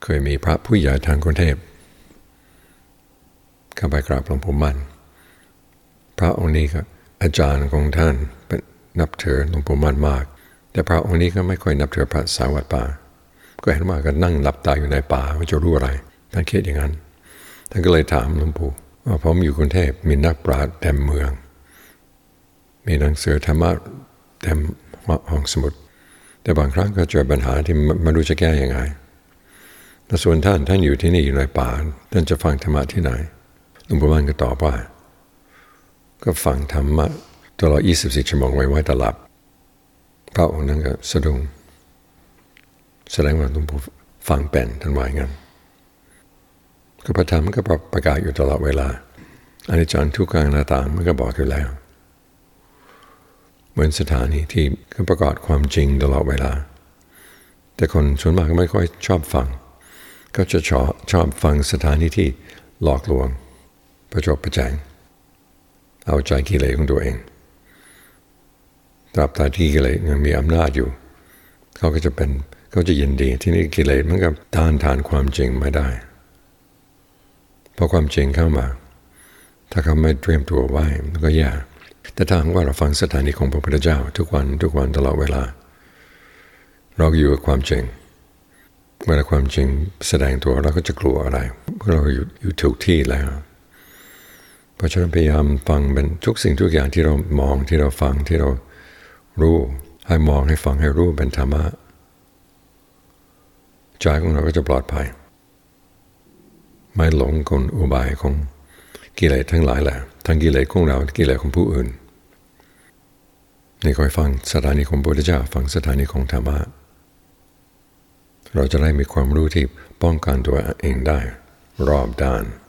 เคยมีพระผู้ใหญ่ทางกรุงเทพเข้าไปกราบหลวงปู่มั่นพระองค์นี้ก็อาจารย์ของท่านเป็นนับถือหลวงปู่มั่นมากแต่พระองค์นี้ก็ไม่ค่อยนับถือพระสายวัดป่าก็เห็นว่าก็นั่งหลับตาอยู่ในป่าว่าจะรู้อะไรท่านคิดอย่างนั้นท่านก็เลยถามหลวงปู่ว่าผมอยู่กรุงเทพมีนักปราชญ์เต็มเมืองมีหนังสือธรรมะเต็มห้องสมุดแต่บางครั้งก็เจอปัญหาที่ไม่รู้จะแก้ยังไงแต่ส่วนท่านอยู่ที่นี่อยู่ในป่าท่านจะฟังธรรมะที่ไหนหลวงปู่มั่นก็ตอบว่าก็ฟังธรรมะตลอด24 ชั่วโมงไว้ตลับพระองค์นั้นก็สะดุ้งแสดงว่าหลวงปู่ฟังเป็นท่านว่าอย่างนั้นก็พระธรรมก็ประกาศอยู่ตลอดเวลาอนิจจังทุกขังอนัตตามันก็บอกอยู่แล้วเหมือนสถานีที่ก็ประกาศความจริงตลอดเวลาแต่คนส่วนมากก็ไม่ค่อยชอบฟังก็จะชอบฟังสถานีที่หลอกลวงประจบประแจงเอาใจกิเลสของตัวเองตราบใดที่กิเลสยังมีอำนาจอยู่เขาจะยินดีที่นี่กิเลสมันก็ต้านทานความจริงไม่ได้พอความจริงเข้ามาถ้าเขาไม่เตรียมตัวไว้มันก็ยากแต่ถ้าหากว่าเราฟังสถานีของพระพุทธเจ้าทุกวันตลอดเวลาเราอยู่กับความจริงเมื่อความจริงแสดงตัวเราก็จะกลัวอะไรเพราะเราอยู่ถูกที่แล้วเพราะฉะนั้นพยายามฟังเป็นทุกสิ่งทุกอย่างที่เรามองที่เราฟังที่เรารู้ให้มองให้ฟังให้รู้เป็นธรรมะใจของเราก็จะปลอดภัยไม่หลงกลอุบายของกิเลสทั้งหลายแหละทั้งกิเลสของเรากิเลสของผู้อื่นนี่คอยฟังสถานีของพระพุทธเจ้าฟังสถานีของธรรมะเราจะได้มีความรู้ที่ป้องกันตัวเองได้รอบด้าน